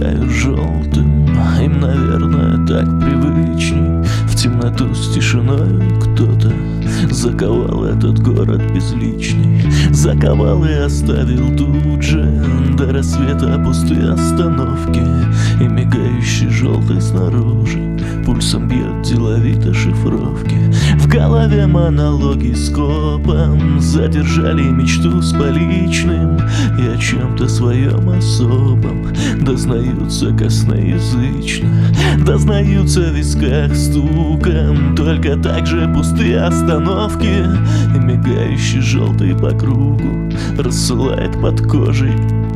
мигают желтым. Им, наверное, так привычней. В темноту с тишиной кто-то заковал этот город безличный. Заковал и оставил тут же до рассвета пустые остановки и мигающий желтый снаружи пульсом бьет деловито шифровки. В голове монологи скопом задержали мечту с поличным и о чем-то своем особом дознаются косноязычно, дознаются в висках стуком. Только так же пустые остановки и мигающий желтый по кругу рассылает под кожей